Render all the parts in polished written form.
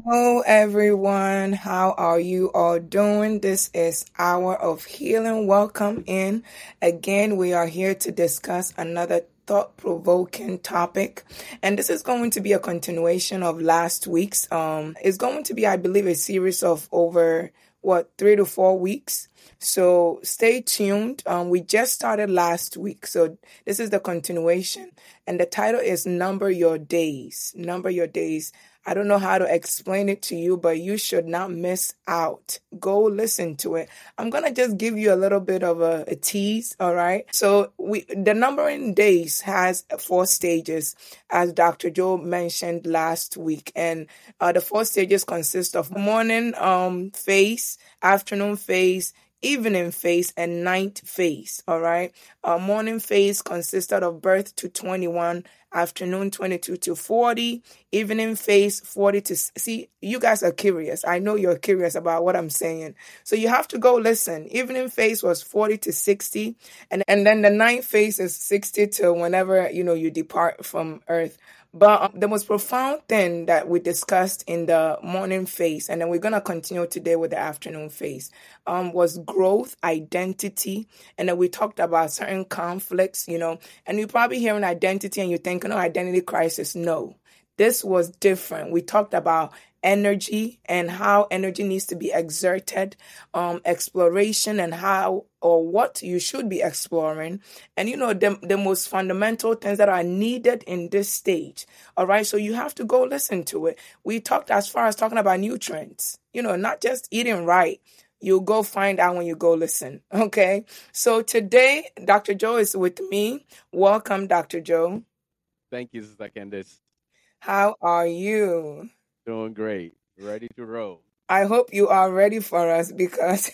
Hello, everyone. How are you all doing? This is Hour of Healing. Welcome in. Again, we are here to discuss another thought-provoking topic. And this is going to be a continuation of last week's. It's going to be, I believe, a series of over, 3 to 4 weeks. So stay tuned. We just started last week. So this is the continuation. And the title is Number Your Days. Number Your Days. I don't know how to explain it to you, but you should not miss out. Go listen to it. I'm going to just give you a little bit of a tease, all right? So the numbering days has 4 stages, as Dr. Joe mentioned last week. And the 4 stages consist of morning phase, afternoon phase, evening phase, and night phase, all right? Morning phase consisted of birth to 21, afternoon 22 to 40, evening phase 40 to... See, you guys are curious. I know you're curious about what I'm saying. So you have to go listen. Evening phase was 40 to 60, and then the night phase is 60 to whenever, you depart from earth. But the most profound thing that we discussed in the morning phase, and then we're going to continue today with the afternoon phase, was growth, identity. And then we talked about certain conflicts, and you're probably hearing identity and you're thinking, oh, identity crisis. No, this was different. We talked about energy and how energy needs to be exerted, exploration and how or what you should be exploring, and the most fundamental things that are needed in this stage. All right, so you have to go listen to it. We talked as far as talking about nutrients, not just eating right. You'll go find out when you go listen. Okay, so today Dr. Joe is with me. Welcome, Dr. Joe. Thank you, Sister Candice. How are you? Doing great. Ready to roll. I hope you are ready for us because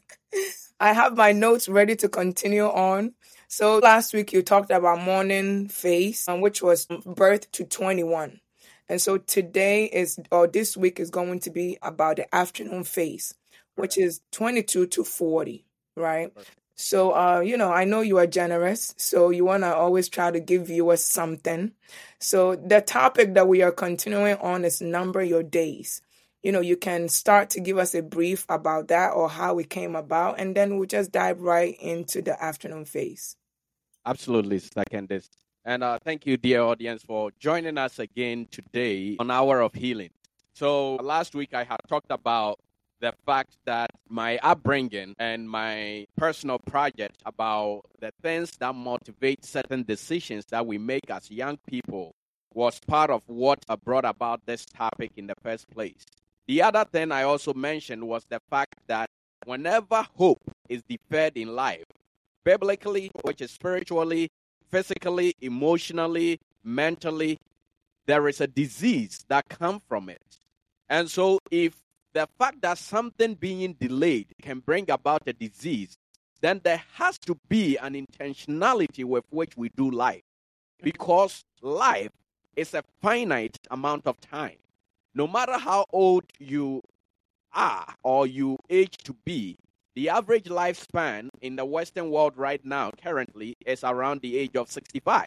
I have my notes ready to continue on. So last week you talked about morning phase, which was birth to 21. And so this week is going to be about the afternoon phase, which is 22 to 40, right? Perfect. So, I know you are generous, so you want to always try to give viewers something. So the topic that we are continuing on is number your days. You can start to give us a brief about that or how it came about, and then we'll just dive right into the afternoon phase. Absolutely, Sister Candice. And thank you, dear audience, for joining us again today on Hour of Healing. So last week I had talked about the fact that my upbringing and my personal project about the things that motivate certain decisions that we make as young people was part of what brought about this topic in the first place. The other thing I also mentioned was the fact that whenever hope is deferred in life, biblically, which is spiritually, physically, emotionally, mentally, there is a disease that comes from it. And so if the fact that something being delayed can bring about a disease, then there has to be an intentionality with which we do life. Because life is a finite amount of time. No matter how old you are or you age to be, the average lifespan in the Western world right now currently is around the age of 65.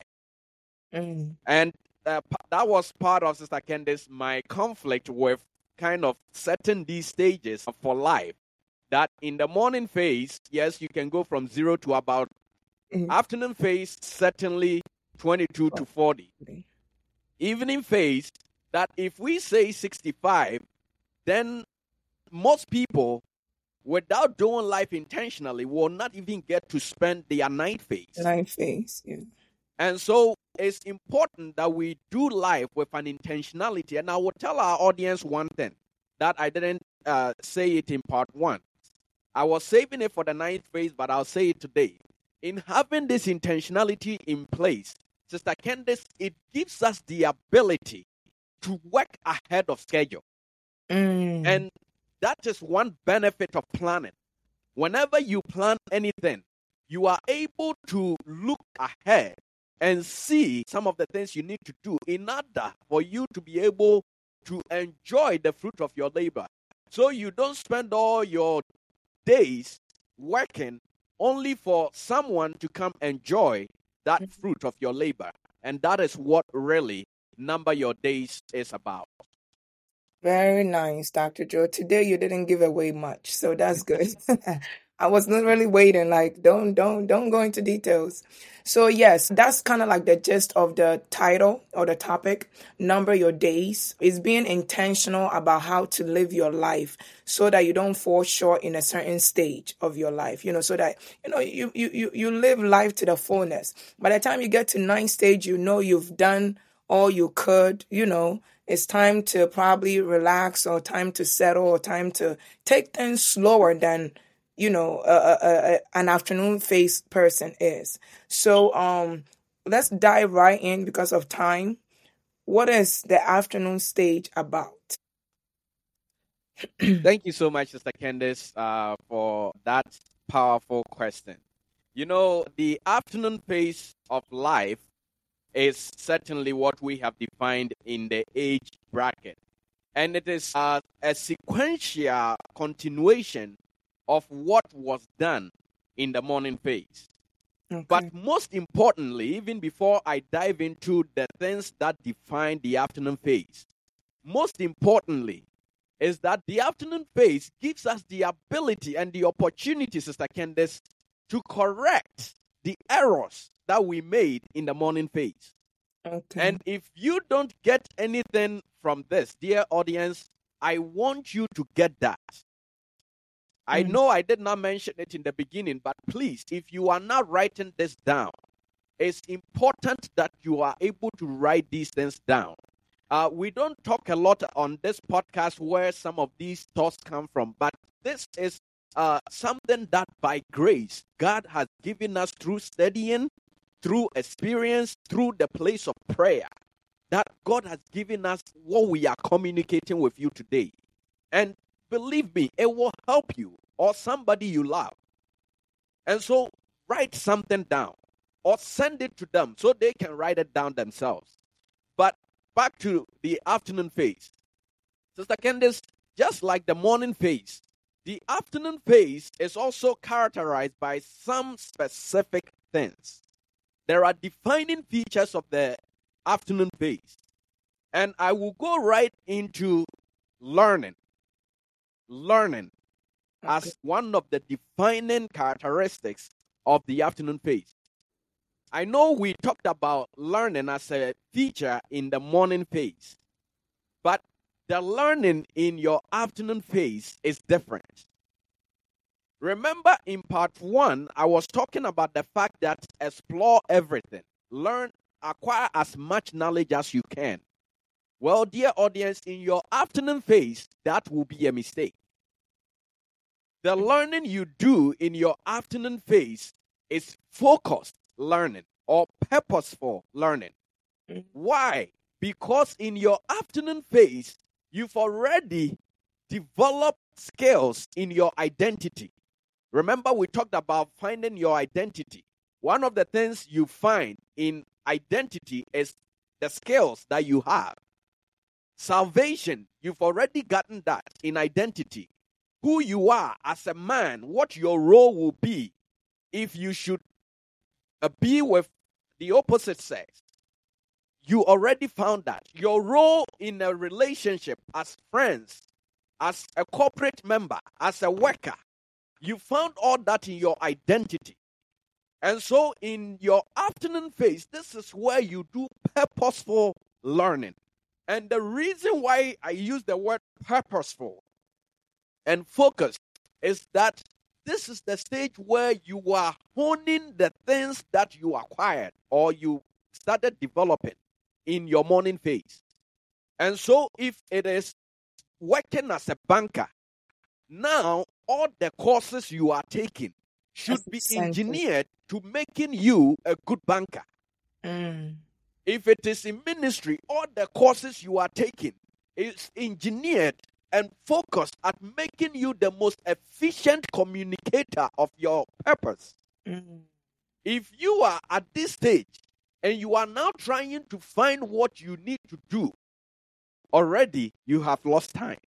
And that was part of Sister Candice, my conflict with kind of setting these stages for life. That in the morning phase, yes, you can go from 0 to about afternoon phase, certainly 22 to 40. Evening phase, that if we say 65, then most people, without doing life intentionally, will not even get to spend their night phase. Night phase, yeah. And so it's important that we do life with an intentionality. And I will tell our audience one thing that I didn't say it in part one. I was saving it for the ninth phase, but I'll say it today. In having this intentionality in place, Sister Candice, it gives us the ability to work ahead of schedule. And that is one benefit of planning. Whenever you plan anything, you are able to look ahead and see some of the things you need to do in order for you to be able to enjoy the fruit of your labor. So you don't spend all your days working only for someone to come enjoy that fruit of your labor. And that is what really Number Your Days is about. Very nice, Dr. Joe. Today you didn't give away much, so that's good. I was not really waiting, like don't go into details. So yes, that's kind of like the gist of the title or the topic. Number your days is being intentional about how to live your life so that you don't fall short in a certain stage of your life. So that you live life to the fullness. By the time you get to ninth stage, you've done all you could. It's time to probably relax or time to settle or time to take things slower than, an afternoon phase person is. So let's dive right in because of time. What is the afternoon stage about? Thank you so much, Sister Candice, for that powerful question. The afternoon phase of life is certainly what we have defined in the age bracket. And it is a sequential continuation of what was done in the morning phase. Okay. But most importantly, even before I dive into the things that define the afternoon phase, most importantly is that the afternoon phase gives us the ability and the opportunity, Sister Candice, to correct the errors that we made in the morning phase. Okay. And if you don't get anything from this, dear audience, I want you to get that. I know I did not mention it in the beginning, but please, if you are not writing this down, it's important that you are able to write these things down. We don't talk a lot on this podcast where some of these thoughts come from, but this is something that by grace, God has given us through studying, through experience, through the place of prayer, that God has given us what we are communicating with you today. And believe me, it will help you or somebody you love. And so write something down or send it to them so they can write it down themselves. But back to the afternoon phase. Sister Candice, just like the morning phase, the afternoon phase is also characterized by some specific things. There are defining features of the afternoon phase. And I will go right into learning. Learning as one of the defining characteristics of the afternoon phase. I know we talked about learning as a feature in the morning phase, but the learning in your afternoon phase is different. Remember in part 1, I was talking about the fact that explore everything. Learn, acquire as much knowledge as you can. Well, dear audience, in your afternoon phase, that will be a mistake. The learning you do in your afternoon phase is focused learning or purposeful learning. Why? Because in your afternoon phase, you've already developed skills in your identity. Remember, we talked about finding your identity. One of the things you find in identity is the skills that you have. Salvation, you've already gotten that in identity. Who you are as a man, what your role will be if you should be with the opposite sex. You already found that. Your role in a relationship as friends, as a corporate member, as a worker, you found all that in your identity. And so in your afternoon phase, this is where you do purposeful learning. And the reason why I use the word purposeful and focused is that this is the stage where you are honing the things that you acquired or you started developing in your morning phase. And so if it is working as a banker, now all the courses you are taking should be engineered to making you a good banker. If it is in ministry, all the courses you are taking is engineered and focused at making you the most efficient communicator of your purpose. If you are at this stage and you are now trying to find what you need to do, already you have lost time.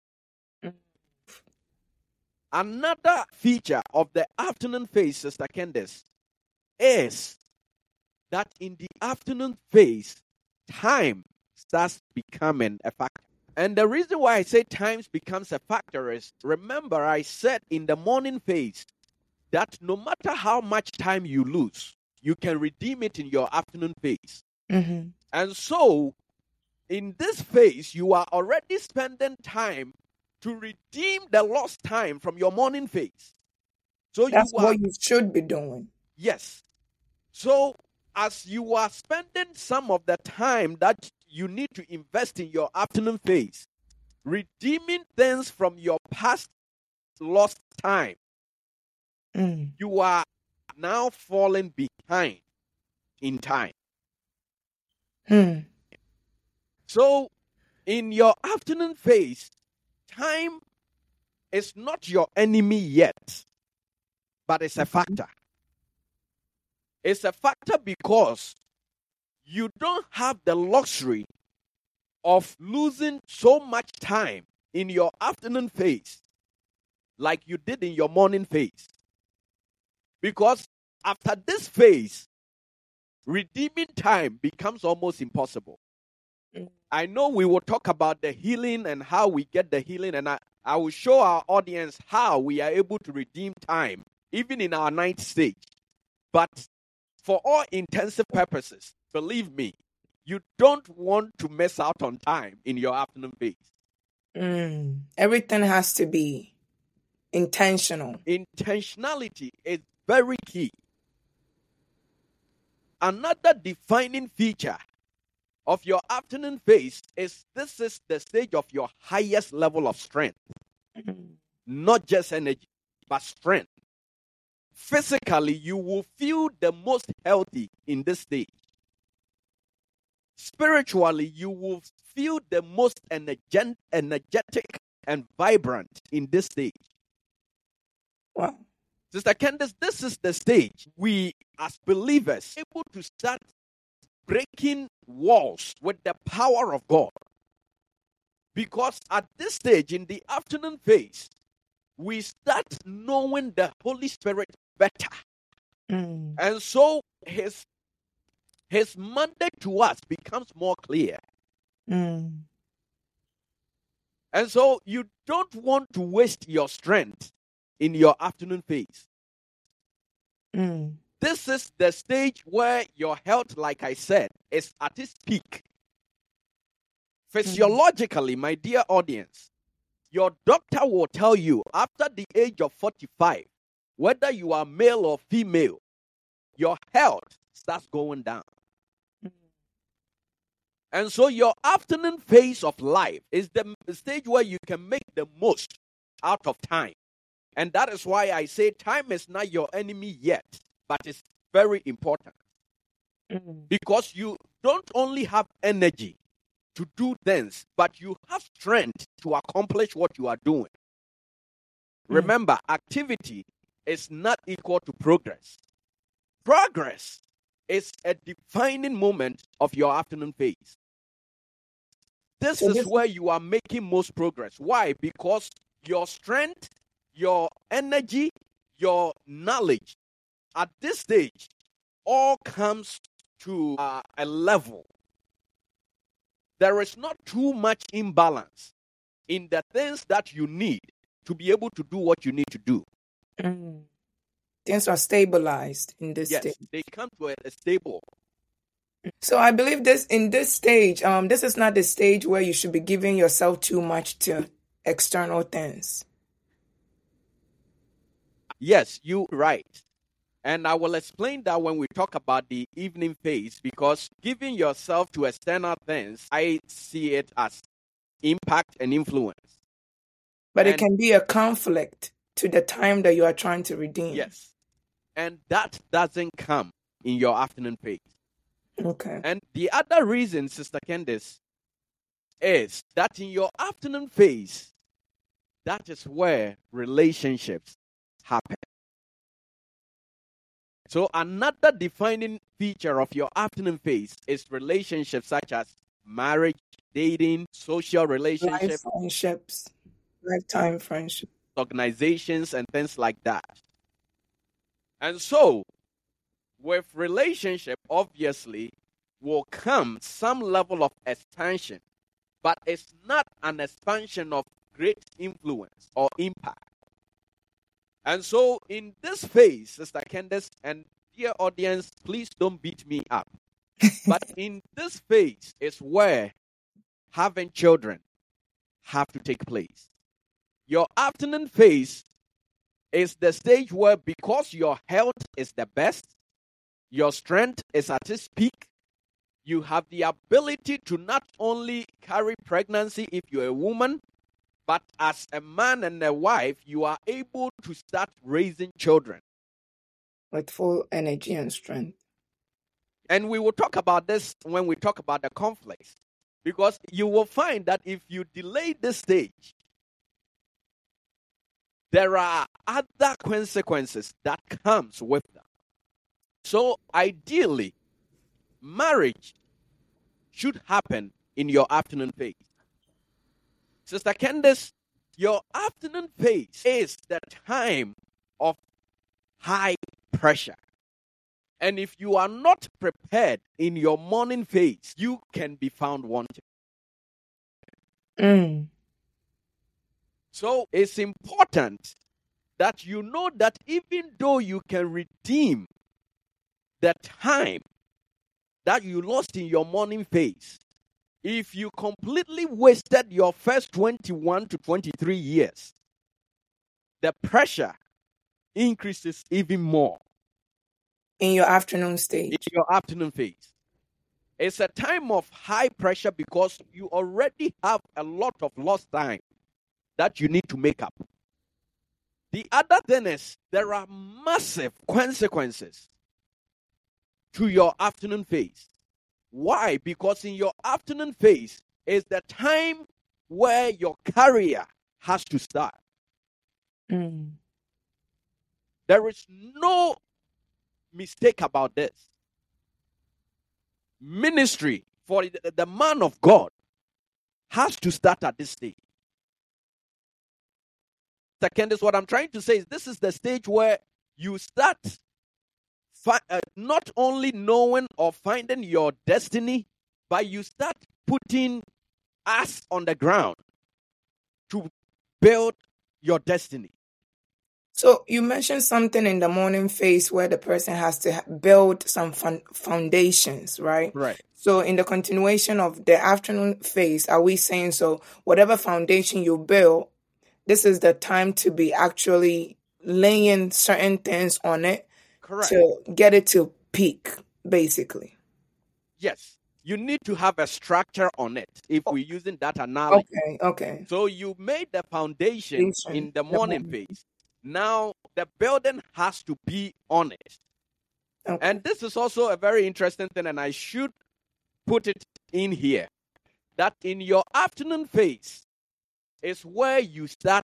Another feature of the afternoon phase, Sister Candice, is that in the afternoon phase, time starts becoming a factor. And the reason why I say times becomes a factor is, remember I said in the morning phase that no matter how much time you lose, you can redeem it in your afternoon phase. Mm-hmm. And so, in this phase, you are already spending time to redeem the lost time from your morning phase. So That's you are, what you should be doing. yes. So as you are spending some of the time that you need to invest in your afternoon phase, redeeming things from your past lost time, Mm. you are now falling behind in time. Hmm. So in your afternoon phase, time is not your enemy yet, but it's a factor. It's a factor because you don't have the luxury of losing so much time in your afternoon phase like you did in your morning phase. Because after this phase, redeeming time becomes almost impossible. I know we will talk about the healing and how we get the healing, and I will show our audience how we are able to redeem time, even in our ninth stage. But for all intensive purposes, believe me, you don't want to miss out on time in your afternoon phase. Everything has to be intentional. Intentionality is very key. Another defining feature of your afternoon phase is this is the stage of your highest level of strength. Not just energy, but strength. Physically, you will feel the most healthy in this stage. Spiritually, you will feel the most energetic and vibrant in this stage. Wow. Sister Candace, this is the stage we, as believers, are able to start breaking walls with the power of God. Because at this stage, in the afternoon phase, we start knowing the Holy Spirit better. And so his mandate to us becomes more clear. And so you don't want to waste your strength in your afternoon phase. This is the stage where your health, like I said, is at its peak. Physiologically, my dear audience, your doctor will tell you after the age of 45, whether you are male or female, your health starts going down. And so your afternoon phase of life is the stage where you can make the most out of time. And that is why I say time is not your enemy yet, but it's very important. Because you don't only have energy to do things, but you have strength to accomplish what you are doing. Remember, activity is not equal to progress. Progress is a defining moment of your afternoon phase. This is where you are making most progress. Why? Because your strength, your energy, your knowledge at this stage all comes to a level. There is not too much imbalance in the things that you need to be able to do what you need to do. Things are stabilized in this stage. Yes, they come to a stable. So I believe in this stage, this is not the stage where you should be giving yourself too much to external things. Yes, you're right. And I will explain that when we talk about the evening phase, because giving yourself to external things, I see it as impact and influence. But it can be a conflict to the time that you are trying to redeem. Yes. And that doesn't come in your afternoon phase. Okay. And the other reason, Sister Candace, is that in your afternoon phase, that is where relationships happen. So another defining feature of your afternoon phase is relationships such as marriage, dating, social relationships, lifetime friendships, organizations, and things like that. And so, with relationship, obviously, will come some level of expansion but it's not an expansion of great influence or impact. And so in this phase, Sister Candace and dear audience, please don't beat me up. But in this phase is where having children have to take place. Your afternoon phase is the stage where, because your health is the best, your strength is at its peak, you have the ability to not only carry pregnancy if you're a woman, but as a man and a wife, you are able to start raising children with full energy and strength. And we will talk about this when we talk about the conflicts, because you will find that if you delay this stage, there are other consequences that comes with them. So ideally, marriage should happen in your afternoon phase. Sister Candace, your afternoon phase is the time of high pressure. And if you are not prepared in your morning phase, you can be found wanting. So it's important that you know that even though you can redeem the time that you lost in your morning phase, if you completely wasted your first 21 to 23 years, the pressure increases even more. In your afternoon stage. In your afternoon phase. It's a time of high pressure because you already have a lot of lost time that you need to make up. The other thing is there are massive consequences to your afternoon phase. Why? Because in your afternoon phase is the time where your career has to start. There is no mistake about this. Ministry for the man of God has to start at this stage. Second is what I'm trying to say is this is the stage where you start not only knowing or finding your destiny, but you start putting us on the ground to build your destiny. So you mentioned something in the morning phase where the person has to build some foundations, right? Right. So in the continuation of the afternoon phase, are we saying so whatever foundation you build, this is the time to be actually laying certain things on it? Correct. To get it to peak, basically. Yes. You need to have a structure on it if we're using that analogy. Okay. So you made the foundation in the morning phase. Now the building has to be on it. Okay. And this is also a very interesting thing, and I should put it in here, that in your afternoon phase is where you start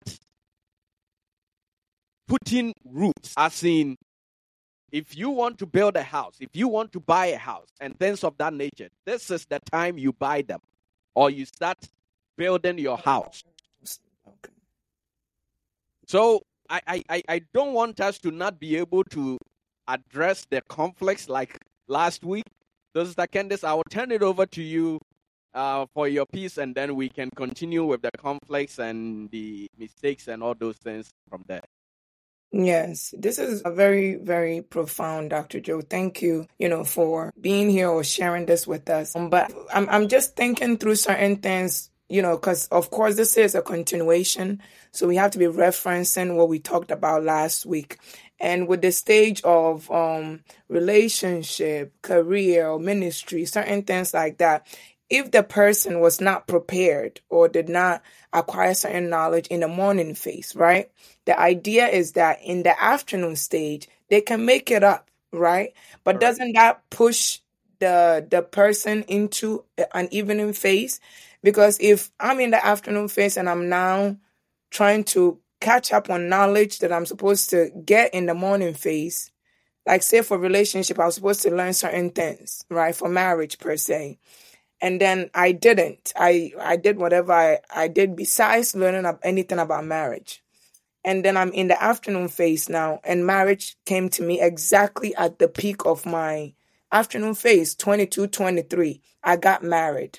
putting roots, as in if you want to build a house, if you want to buy a house and things of that nature, this is the time you buy them or you start building your house. Okay. So I don't want us to not be able to address the conflicts like last week. Sister Candace, I will turn it over to you for your piece, and then we can continue with the conflicts and the mistakes and all those things from there. Yes, this is a very, very profound, Dr. Joe. Thank you, for being here or sharing this with us. But I'm just thinking through certain things, because of course this is a continuation. So we have to be referencing what we talked about last week. And with the stage of relationship, career, or ministry, certain things like that, if the person was not prepared or did not acquire certain knowledge in the morning phase, right? The idea is that in the afternoon stage, they can make it up, right? But doesn't that push the person into an evening phase? Because if I'm in the afternoon phase and I'm now trying to catch up on knowledge that I'm supposed to get in the morning phase, like say for relationship, I was supposed to learn certain things, right? For marriage per se. And then I didn't. I did whatever I did besides learning anything about marriage. And then I'm in the afternoon phase now, and marriage came to me exactly at the peak of my afternoon phase, 22, 23. I got married.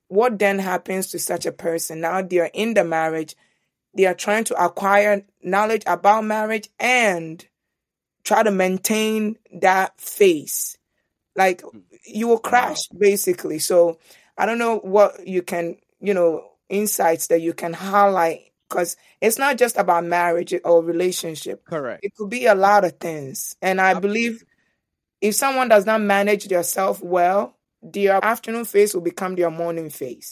what then happens to such a person? Now they are in the marriage. They are trying to acquire knowledge about marriage and try to maintain that phase. Like, you will crash, basically. So I don't know what you can, insights that you can highlight, because it's not just about marriage or relationship. Correct. It could be a lot of things. And I believe if someone does not manage their self well, their afternoon phase will become their morning phase.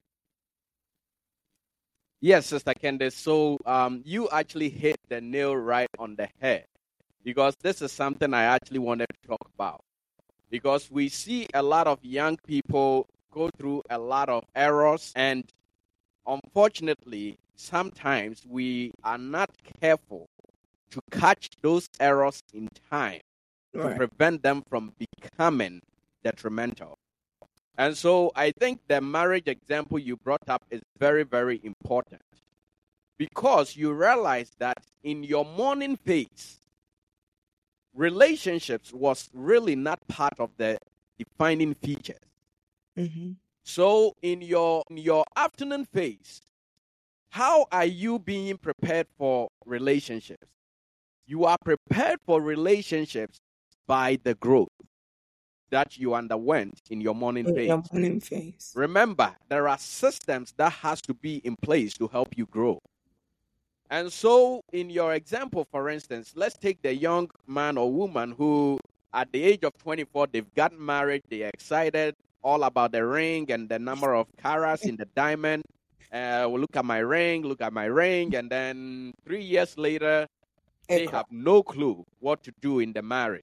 Yes, Sister Candace. So you actually hit the nail right on the head, because this is something I actually wanted to talk about. Because we see a lot of young people go through a lot of errors, and unfortunately, sometimes we are not careful to catch those errors in time to prevent them from becoming detrimental. And so I think the marriage example you brought up is very, very important, because you realize that in your morning phase, relationships was really not part of the defining features. Mm-hmm. So in your afternoon phase, how are you being prepared for relationships? You are prepared for relationships by the growth that you underwent in your morning phase. Your morning phase. Remember, there are systems that has to be in place to help you grow. And so in your example, for instance, let's take the young man or woman who at the age of 24, they've gotten married, they're excited, all about the ring and the number of carats in the diamond. Well, look at my ring, and then 3 years later, they have no clue what to do in the marriage.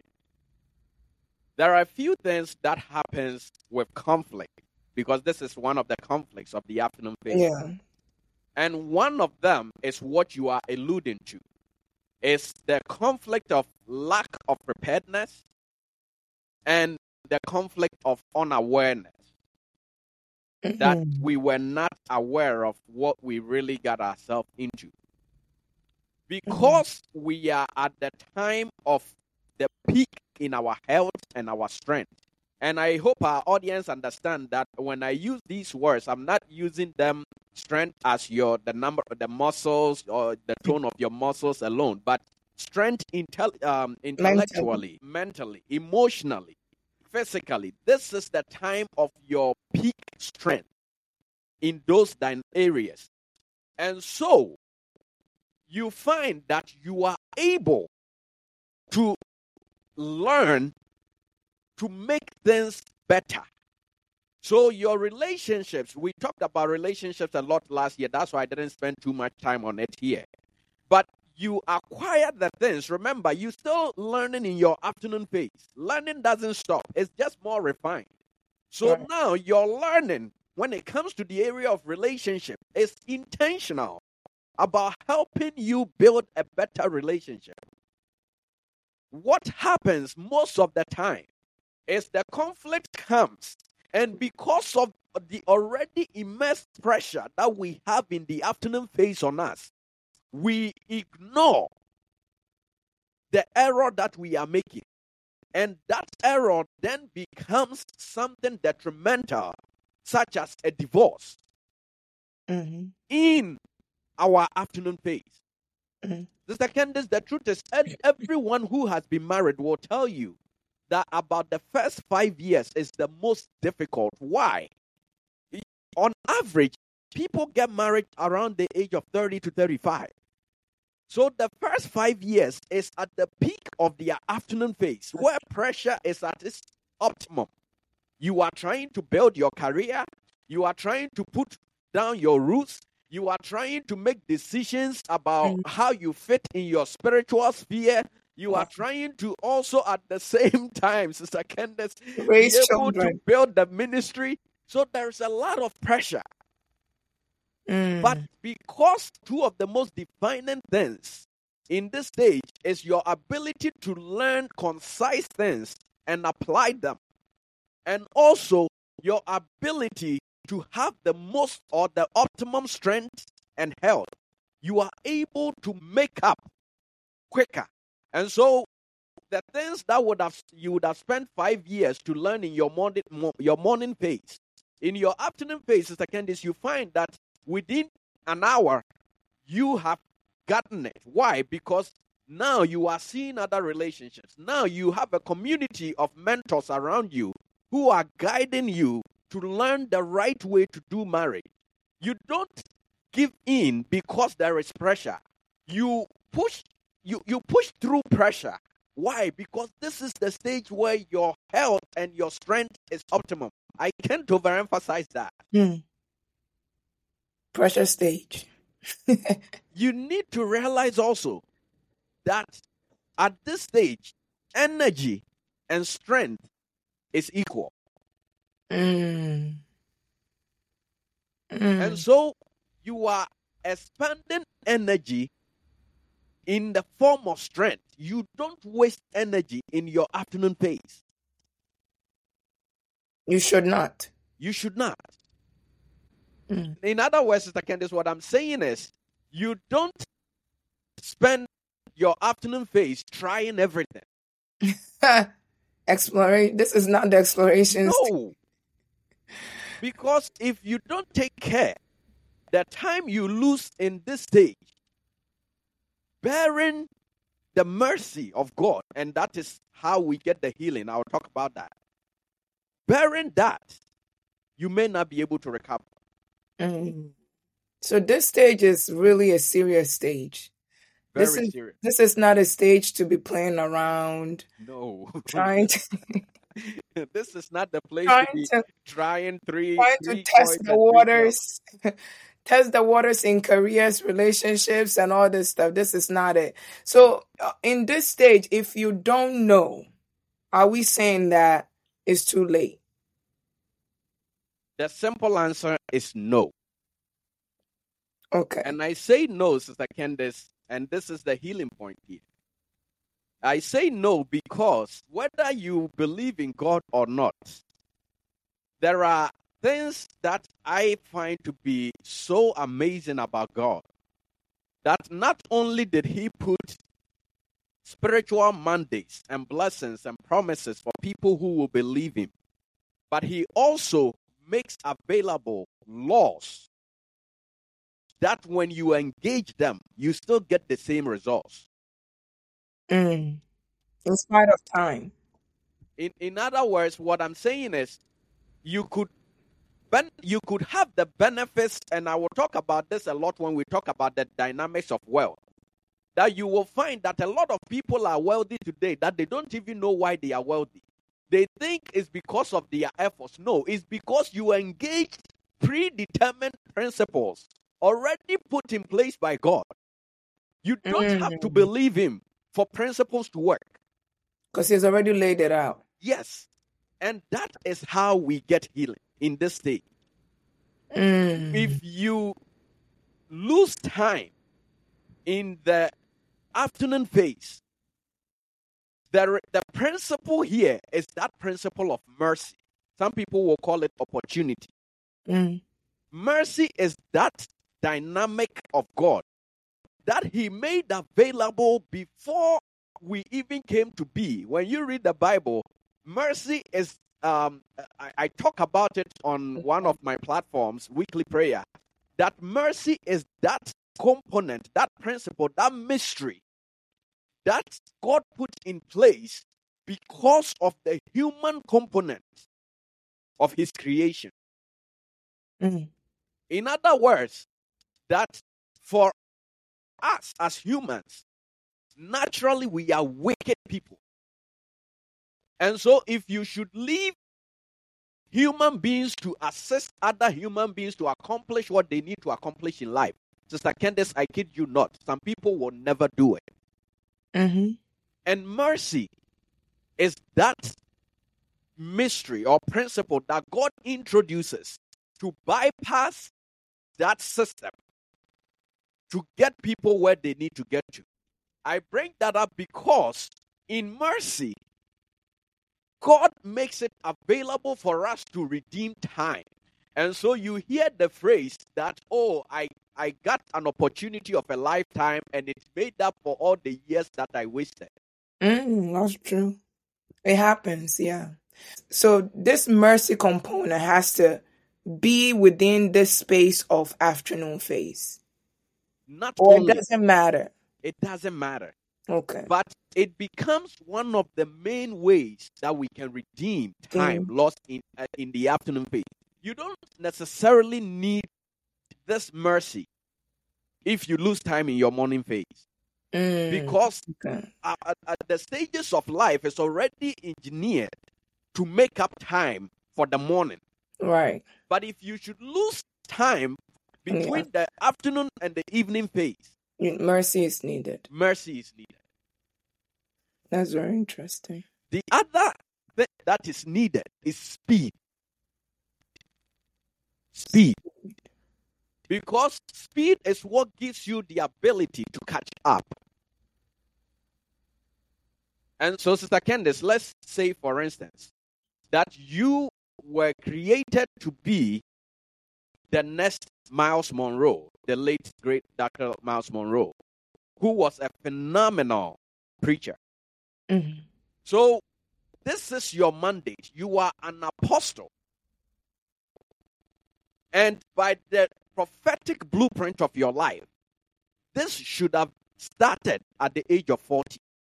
There are a few things that happens with conflict, because this is one of the conflicts of the afternoon phase. Yeah. And one of them is what you are alluding to. It's the conflict of lack of preparedness and the conflict of unawareness. Mm-hmm. That we were not aware of what we really got ourselves into. Because we are at the time of the peak in our health and our strength. And I hope our audience understand that when I use these words, I'm not using them strength as the number of the muscles or the tone of your muscles alone, but strength intellectually, mentally, emotionally, physically. This is the time of your peak strength in those areas. And so you find that you are able to learn to make things better. So your relationships, we talked about relationships a lot last year. That's why I didn't spend too much time on it here. But you acquire the things. Remember, you're still learning in your afternoon phase. Learning doesn't stop. It's just more refined. So now your learning, when it comes to the area of relationship, is intentional about helping you build a better relationship. What happens most of the time is the conflict comes, and because of the already immense pressure that we have in the afternoon phase on us, we ignore the error that we are making. And that error then becomes something detrimental, such as a divorce in our afternoon phase. Sister Candace, the truth is, everyone who has been married will tell you that about the first 5 years is the most difficult. Why? On average, people get married around the age of 30 to 35. So the first 5 years is at the peak of their afternoon phase, where pressure is at its optimum. You are trying to build your career. You are trying to put down your roots. You are trying to make decisions about how you fit in your spiritual sphere. You are trying to also at the same time, Sister Candace, be able to build the ministry. So there's a lot of pressure. But because two of the most defining things in this stage is your ability to learn concise things and apply them, and also your ability to have the most or the optimum strength and health, you are able to make up quicker. And so the things that you would have spent 5 years to learn in your morning phase, In your afternoon phase, Sister Candice, you find that within an hour, you have gotten it. Why? Because now you are seeing other relationships. Now you have a community of mentors around you who are guiding you to learn the right way to do marriage. You don't give in because there is pressure. You push through pressure. Why? Because this is the stage where your health and your strength is optimum. I can't overemphasize that. Pressure stage. You need to realize also that at this stage, energy and strength is equal. And so you are expanding energy in the form of strength. You don't waste energy in your afternoon phase. You should not. You should not. In other words, Sister Candice, what I'm saying is you don't spend your afternoon phase trying everything. Exploration. This is not the exploration. No. Because if you don't take care, the time you lose in this stage, bearing the mercy of God, and that is how we get the healing. I'll talk about that. Bearing that, you may not be able to recover. So this stage is really a serious stage. Very serious. This is not a stage to be playing around. No. Trying to This is not the place to be trying to test the waters. Test the waters in careers, relationships, and all this stuff. This is not it. So in this stage, if you don't know, are we saying that it's too late? The simple answer is no. Okay. And I say no, Sister Candice, and this is the healing point here. I say no because whether you believe in God or not, there are things that I find to be so amazing about God, that not only did He put spiritual mandates and blessings and promises for people who will believe Him, but He also makes available laws that when you engage them, you still get the same results. In spite of time. In other words, what I'm saying is you could have the benefits, and I will talk about this a lot when we talk about the dynamics of wealth, that you will find that a lot of people are wealthy today that they don't even know why they are wealthy. They think it's because of their efforts. No, it's because you engaged predetermined principles already put in place by God. You don't have to believe Him for principles to work. Because He's already laid it out. Yes. And that is how we get healing in this state. If you lose time in the afternoon phase, the principle here is that principle of mercy. Some people will call it opportunity. Mercy is that dynamic of God that He made available before we even came to be. When you read the Bible, mercy is, I talk about it on one of my platforms, Weekly Prayer, that mercy is that component, that principle, that mystery that God put in place because of the human component of His creation. In other words, that for us as humans, naturally we are wicked people. And so if you should leave human beings to assist other human beings to accomplish what they need to accomplish in life, Sister Candice, I kid you not, some people will never do it. And mercy is that mystery or principle that God introduces to bypass that system to get people where they need to get to. I bring that up because in mercy, God makes it available for us to redeem time. And so you hear the phrase that, oh, I got an opportunity of a lifetime and it's made up for all the years that I wasted. That's true. It happens, yeah. So this mercy component has to be within this space of afternoon phase? Not Or it only, doesn't matter? it doesn't matter, Okay. but it becomes one of the main ways that we can redeem time lost in the afternoon phase. You don't necessarily need this mercy if you lose time in your morning phase. Because at the stages of life, it's already engineered to make up time for the morning. Right. But if you should lose time between the afternoon and the evening phase, mercy is needed. Mercy is needed. That's very interesting. The other thing that is needed is speed. Speed. Because speed is what gives you the ability to catch up. And so, Sister Candace, let's say, for instance, that you were created to be the next Miles Monroe, the late, great Dr. Miles Monroe, who was a phenomenal preacher. Mm-hmm. So, this is your mandate. You are an apostle. And by the prophetic blueprint of your life, this should have started at the age of 40.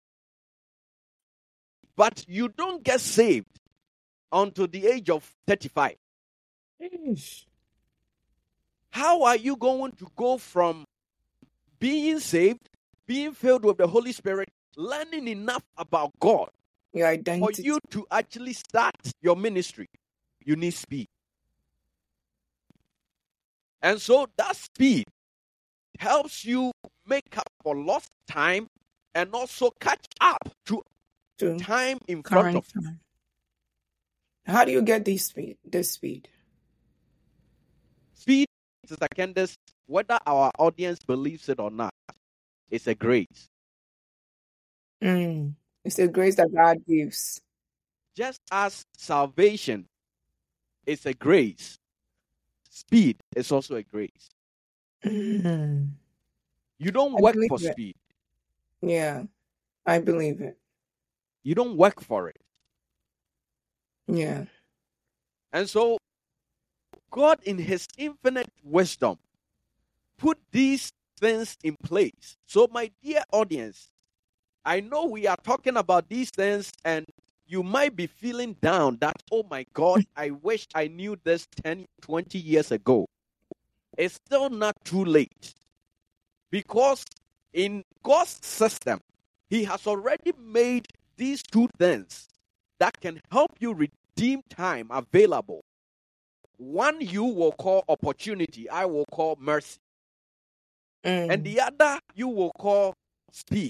But you don't get saved until the age of 35. Eesh. How are you going to go from being saved, being filled with the Holy Spirit, learning enough about God, your identity, for you to actually start your ministry? You need speed. And so that speed helps you make up for lost time and also catch up to time in front of you. How do you get this speed? Speed, Sister Candace, whether our audience believes it or not, it's a grace. It's a grace that God gives. Just as salvation is a grace, speed is also a grace. You don't work for speed. Yeah, I believe it. You don't work for it. Yeah. And so, God, in His infinite wisdom, put these things in place. So, my dear audience, I know we are talking about these things, and you might be feeling down that, oh my God, I wish I knew this 10, 20 years ago. It's still not too late. Because in God's system, He has already made these two things that can help you redeem time available. One you will call opportunity, I will call mercy. And the other you will call speed.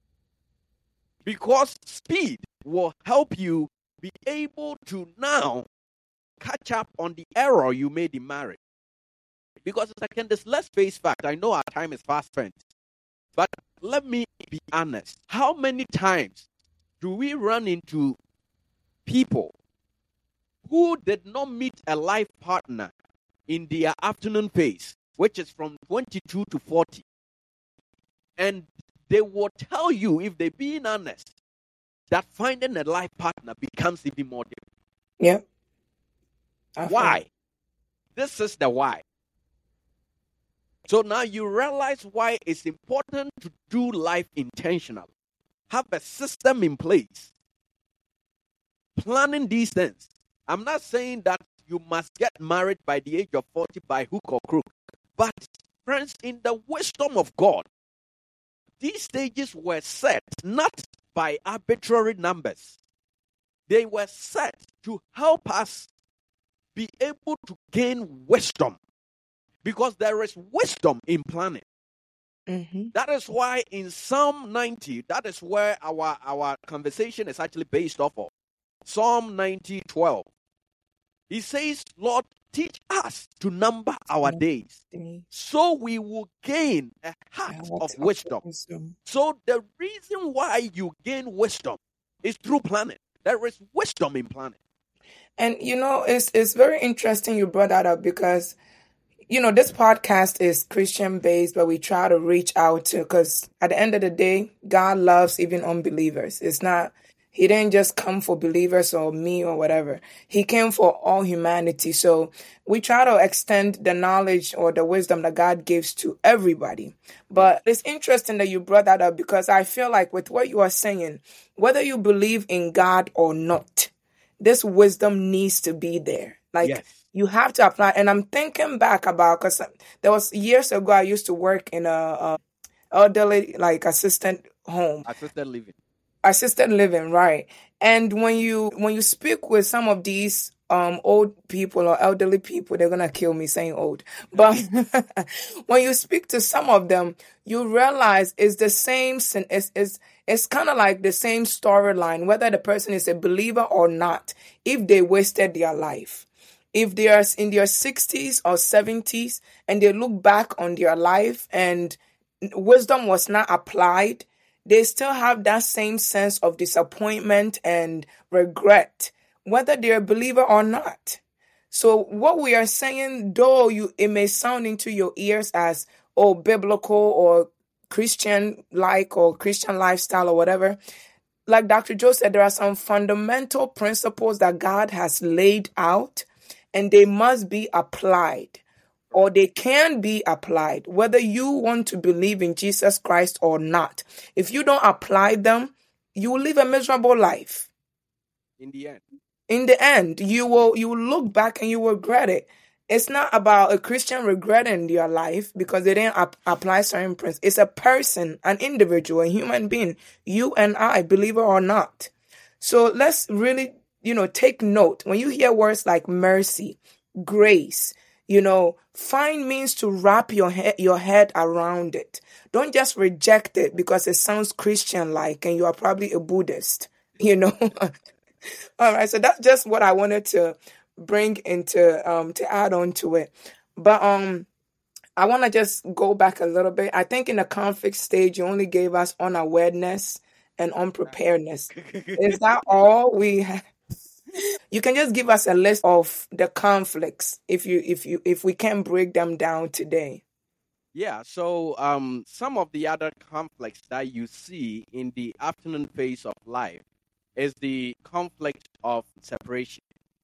Because speed will help you be able to now catch up on the error you made in marriage. Because let's face fact, I know our time is fast spent. But let me be honest. How many times do we run into people who did not meet a life partner in their afternoon phase, which is from 22 to 40? And they will tell you, if they're being honest, that finding a life partner becomes even more difficult. Yeah. Why? This is the why. So now you realize why it's important to do life intentionally. Have a system in place. Planning these things. I'm not saying that you must get married by the age of 40 by hook or crook. But, friends, in the wisdom of God, these stages were set not by arbitrary numbers. They were set to help us be able to gain wisdom. Because there is wisdom in planning. That is why in Psalm 90, that is where our conversation is actually based off of. Psalm 90:12. He says, Lord, teach us to number our days, so we will gain a heart of wisdom. So the reason why you gain wisdom is through planning. There is wisdom in planning. And it's very interesting you brought that up, because this podcast is Christian based, but we try to reach out to, because at the end of the day, God loves even unbelievers. It's not He didn't just come for believers or me or whatever. He came for all humanity. So we try to extend the knowledge or the wisdom that God gives to everybody. But it's interesting that you brought that up, because I feel like with what you are saying, whether you believe in God or not, this wisdom needs to be there. Like, Yes. you have to apply. And I'm thinking back about, because there was years ago, I used to work in a elderly, like, assisted living, right? And when you speak with some of these old people or elderly people, they're gonna kill me saying old, but when you speak to some of them, you realize it's the same. It's kind of like the same storyline, whether the person is a believer or not. If they wasted their life, if they are in their 60s or 70s and they look back on their life and wisdom was not applied, they still have that same sense of disappointment and regret, whether they're a believer or not. So what we are saying, though it may sound into your ears as, oh, biblical or Christian-like or Christian lifestyle or whatever, like Dr. Joe said, there are some fundamental principles that God has laid out, and they must be applied, or they can be applied, whether you want to believe in Jesus Christ or not. If you don't apply them, you will live a miserable life. In the end, you will look back and you will regret it. It's not about a Christian regretting their life because they didn't apply certain principles. It's a person, an individual, a human being, you and I, believer or not. So let's really, take note. When you hear words like mercy, grace, find means to wrap your head around it. Don't just reject it because it sounds Christian-like and you are probably a Buddhist, All right, so that's just what I wanted to bring into to add on to it. But I want to just go back a little bit. I think in the conflict stage, you only gave us unawareness and unpreparedness. Is that all we have? You can just give us a list of the conflicts if we can break them down today. Yeah, so some of the other conflicts that you see in the afternoon phase of life is the conflict of separation.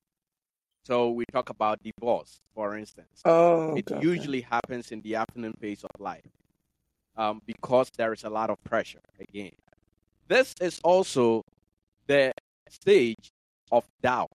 So we talk about divorce, for instance. It usually happens in the afternoon phase of life because there is a lot of pressure again. This is also the stage of doubt.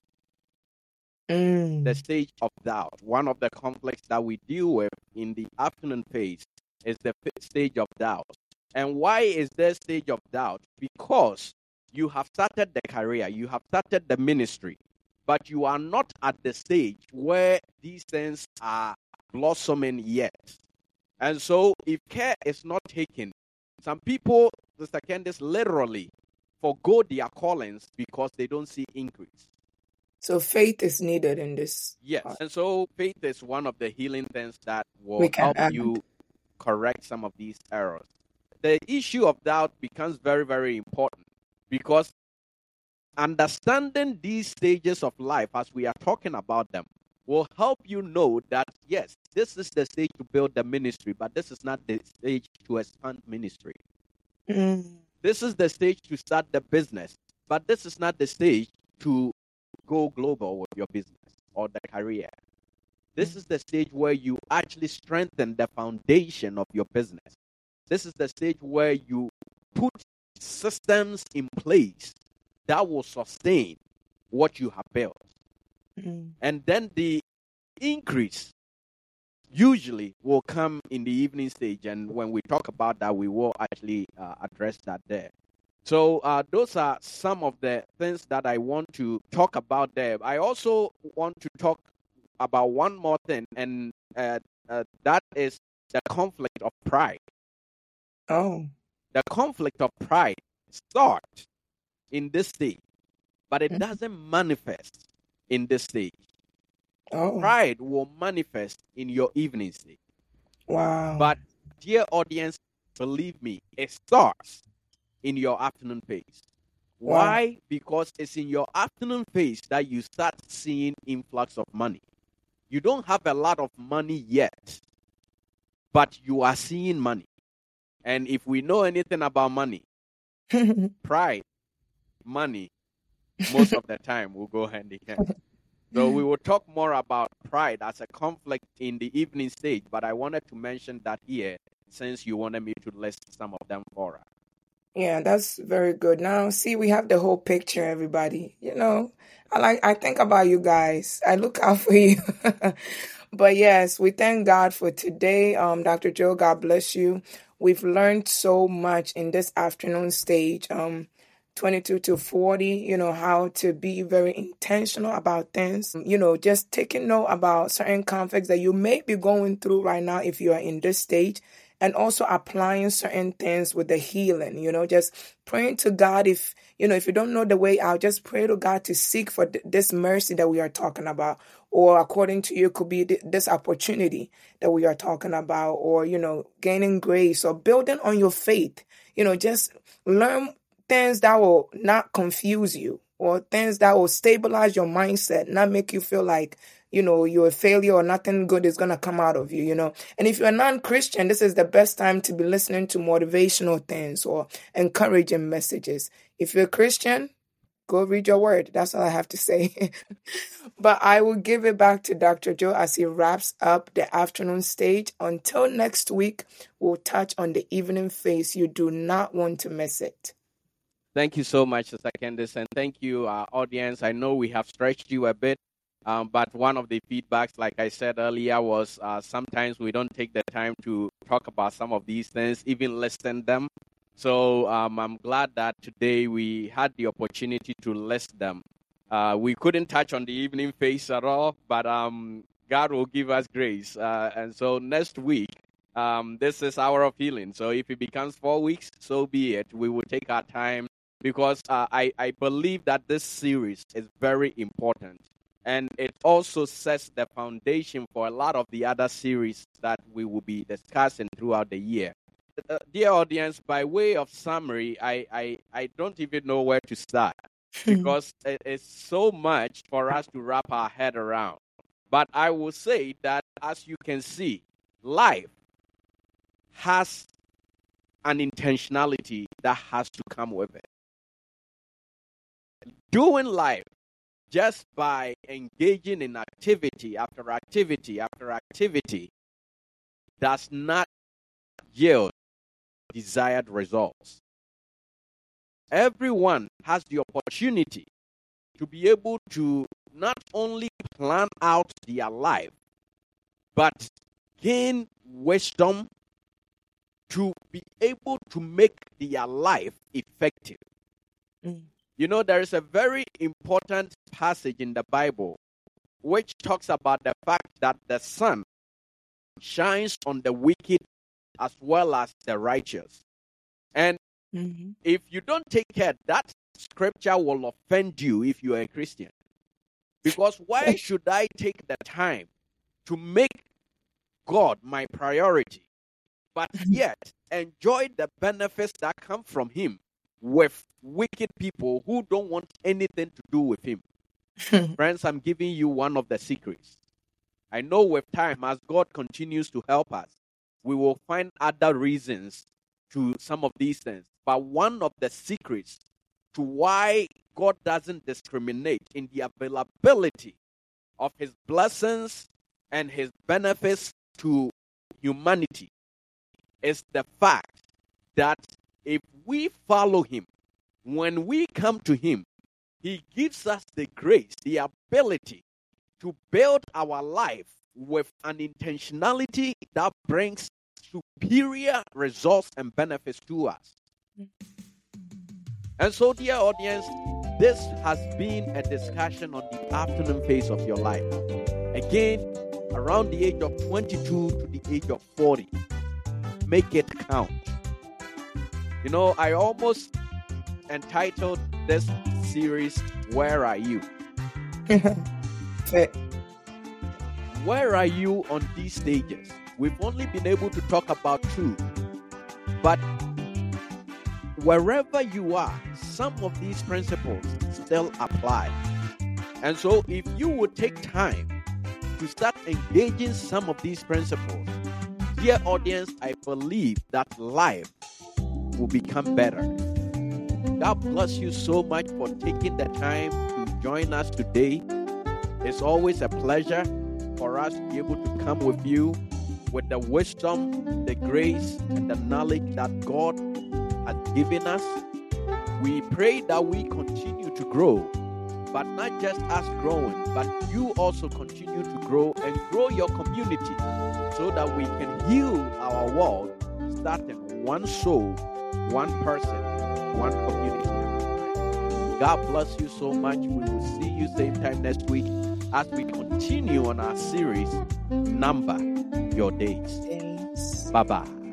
The stage of doubt. One of the conflicts that we deal with in the afternoon phase is the stage of doubt. And why is there stage of doubt? Because you have started the career, you have started the ministry, but you are not at the stage where these things are blossoming yet. And so if care is not taken, some people, Mr. Candice, literally forgo their callings because they don't see increase. So faith is needed in this. Yes, and so faith is one of the healing things that will help you correct some of these errors. The issue of doubt becomes very, very important because understanding these stages of life as we are talking about them will help you know that, yes, this is the stage to build the ministry, but this is not the stage to expand ministry. This is the stage to start the business, but this is not the stage to go global with your business or the career. This is the stage where you actually strengthen the foundation of your business. This is the stage where you put systems in place that will sustain what you have built. And then the increase usually will come in the evening stage. And when we talk about that, we will actually address that there. So those are some of the things that I want to talk about there. I also want to talk about one more thing, and that is the conflict of pride. Oh. The conflict of pride starts in this stage, but it doesn't manifest in this stage. Oh. Pride will manifest in your evening stage. Wow. But, dear audience, believe me, it starts in your afternoon phase. Wow. Why? Because it's in your afternoon phase that you start seeing influx of money. You don't have a lot of money yet, but you are seeing money. And if we know anything about money, pride money most of the time will go hand in hand. So we will talk more about pride as a conflict in the evening stage, but I wanted to mention that here since you wanted me to list some of them for us. Yeah, that's very good. Now, see, we have the whole picture, everybody. I think about you guys. I look out for you. But yes, we thank God for today. Dr. Joe, God bless you. We've learned so much in this afternoon stage. 22 to 40, how to be very intentional about things, just taking note about certain conflicts that you may be going through right now if you are in this stage, and also applying certain things with the healing, just praying to God. If you don't know the way out, just pray to God to seek for this mercy that we are talking about, or according to you, could be this opportunity that we are talking about, or, gaining grace or building on your faith, just learn things that will not confuse you, or things that will stabilize your mindset, not make you feel like, you're a failure or nothing good is going to come out of you, And if you're a non-Christian, this is the best time to be listening to motivational things or encouraging messages. If you're a Christian, go read your word. That's all I have to say. But I will give it back to Dr. Joe as he wraps up the afternoon stage. Until next week, we'll touch on the evening phase. You do not want to miss it. Thank you so much, Sister Candice, and thank you, audience. I know we have stretched you a bit, but one of the feedbacks, like I said earlier, was sometimes we don't take the time to talk about some of these things, even listen them. So I'm glad that today we had the opportunity to list them. We couldn't touch on the evening phase at all, but God will give us grace. And so next week, this is Hour of Healing. So if it becomes 4 weeks, so be it. We will take our time, because I believe that this series is very important. And it also sets the foundation for a lot of the other series that we will be discussing throughout the year. Dear audience, by way of summary, I don't even know where to start, because it is so much for us to wrap our head around. But I will say that, as you can see, life has an intentionality that has to come with it. Doing life just by engaging in activity after activity after activity does not yield desired results. Everyone has the opportunity to be able to not only plan out their life, but gain wisdom to be able to make their life effective. There is a very important passage in the Bible which talks about the fact that the sun shines on the wicked as well as the righteous. And if you don't take care, that scripture will offend you if you are a Christian. Because why should I take the time to make God my priority, but yet enjoy the benefits that come from Him with wicked people who don't want anything to do with Him? Friends, I'm giving you one of the secrets. I know with time, as God continues to help us, we will find other reasons to some of these things. But one of the secrets to why God doesn't discriminate in the availability of His blessings and His benefits to humanity is the fact that if we follow Him, when we come to Him, He gives us the grace, the ability to build our life with an intentionality that brings superior results and benefits to us. And so, dear audience, this has been a discussion on the afternoon phase of your life. Again, around the age of 22 to the age of 40. Make it count. I almost entitled this series, Where Are You? Where are you on these stages? We've only been able to talk about 2. But wherever you are, some of these principles still apply. And so if you would take time to start engaging some of these principles, dear audience, I believe that life will become better. God bless you so much for taking the time to join us today. It's always a pleasure for us to be able to come with you with the wisdom, the grace, and the knowledge that God has given us. We pray that we continue to grow, but not just us growing, but you also continue to grow and grow your community so that we can heal our world, starting one soul, one person, one community. God bless you so much. We will see you same time next week as we continue on our series, Number Your Days. Bye-bye.